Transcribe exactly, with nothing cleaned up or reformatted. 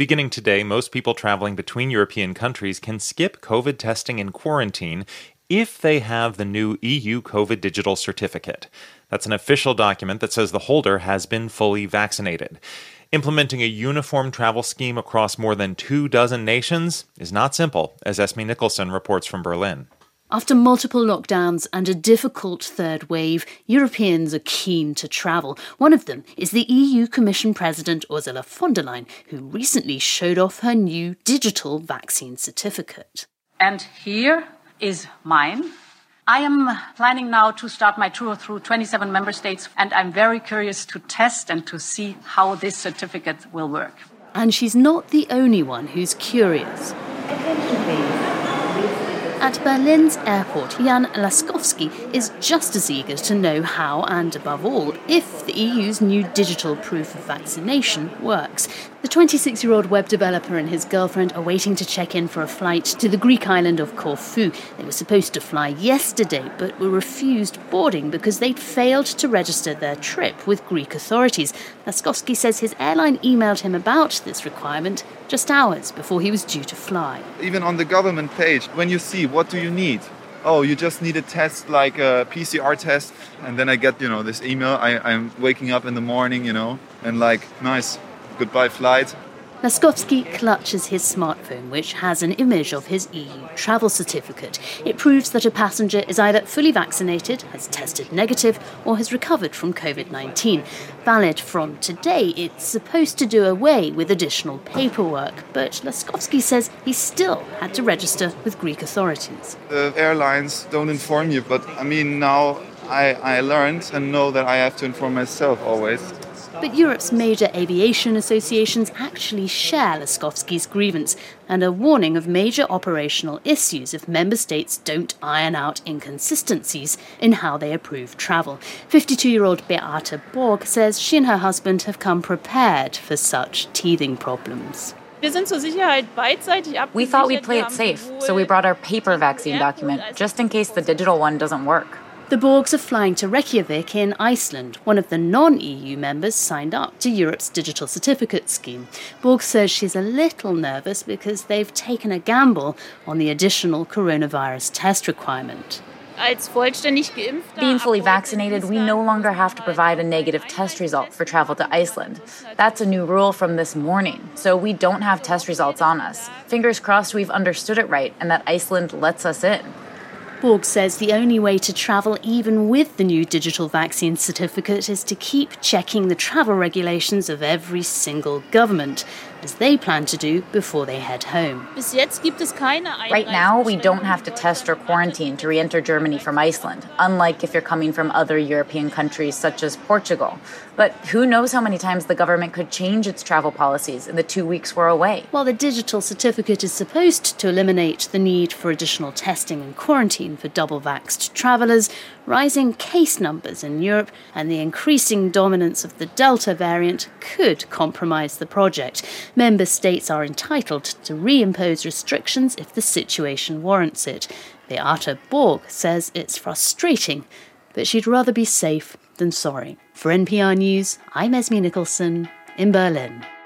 Beginning today, most people traveling between European countries can skip COVID testing and quarantine if they have the new E U COVID digital certificate. That's an official document that says the holder has been fully vaccinated. Implementing a uniform travel scheme across more than two dozen nations is not simple, as Esme Nicholson reports from Berlin. After multiple lockdowns and a difficult third wave, Europeans are keen to travel. One of them is the E U Commission President Ursula von der Leyen, who recently showed off her new digital vaccine certificate. And here is mine. I am planning now to start my tour through twenty-seven member states, and I'm very curious to test and to see how this certificate will work. And she's not the only one who's curious. At Berlin's airport, Jan Laskowski is just as eager to know how and, above all, if the E U's new digital proof of vaccination works. The twenty-six-year-old web developer and his girlfriend are waiting to check in for a flight to the Greek island of Corfu. They were supposed to fly yesterday, but were refused boarding because they'd failed to register their trip with Greek authorities. Laskowski says his airline emailed him about this requirement just hours before he was due to fly. Even on the government page, when you see what do you need? Oh, you just need a test like a P C R test. And then I get, you know, this email. I, I'm waking up in the morning, you know, and like, nice, goodbye flight. Laskowski clutches his smartphone, which has an image of his E U travel certificate. It proves that a passenger is either fully vaccinated, has tested negative, or has recovered from COVID nineteen. Valid from today, it's supposed to do away with additional paperwork, but Laskowski says he still had to register with Greek authorities. The airlines don't inform you, but I mean, now I, I learned and know that I have to inform myself always. But Europe's major aviation associations actually share Laskowski's grievance and a warning of major operational issues if member states don't iron out inconsistencies in how they approve travel. fifty-two-year-old Beate Borg says she and her husband have come prepared for such teething problems. We thought we'd play it safe, so we brought our paper vaccine document, just in case the digital one doesn't work. The Borgs are flying to Reykjavik in Iceland. One of the non-E U members signed up to Europe's digital certificate scheme. Borg says she's a little nervous because they've taken a gamble on the additional coronavirus test requirement. Being fully vaccinated, we no longer have to provide a negative test result for travel to Iceland. That's a new rule from this morning, so we don't have test results on us. Fingers crossed we've understood it right and that Iceland lets us in. Borg says the only way to travel even with the new digital vaccine certificate is to keep checking the travel regulations of every single government, as they plan to do before they head home. Right now, we don't have to test or quarantine to re-enter Germany from Iceland, unlike if you're coming from other European countries such as Portugal. But who knows how many times the government could change its travel policies in the two weeks we're away. While the digital certificate is supposed to eliminate the need for additional testing and quarantine for double-vaxxed travellers, rising case numbers in Europe and the increasing dominance of the Delta variant could compromise the project. Member states are entitled to reimpose restrictions if the situation warrants it. Beate Borg says it's frustrating, but she'd rather be safe than sorry. For N P R News, I'm Esme Nicholson in Berlin.